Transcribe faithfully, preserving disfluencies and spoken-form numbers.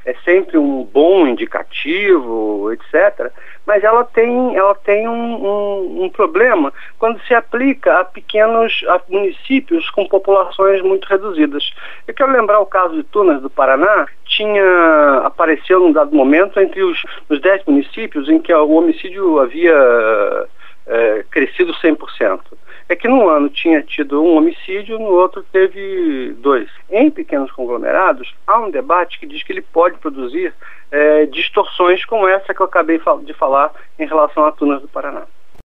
é sempre um bom indicativo, etcétera, mas ela tem, ela tem um, um, um problema quando se aplica a pequenos a municípios com populações muito reduzidas. Eu quero lembrar o caso de Tunas, do Paraná, tinha, apareceu num dado momento entre os, os dez municípios em que o homicídio havia é, crescido cem por cento. É que num ano tinha tido um homicídio, no outro teve dois. Em pequenos conglomerados, há um debate que diz que ele pode produzir é, distorções como essa que eu acabei de falar em relação a Tunas do Paraná.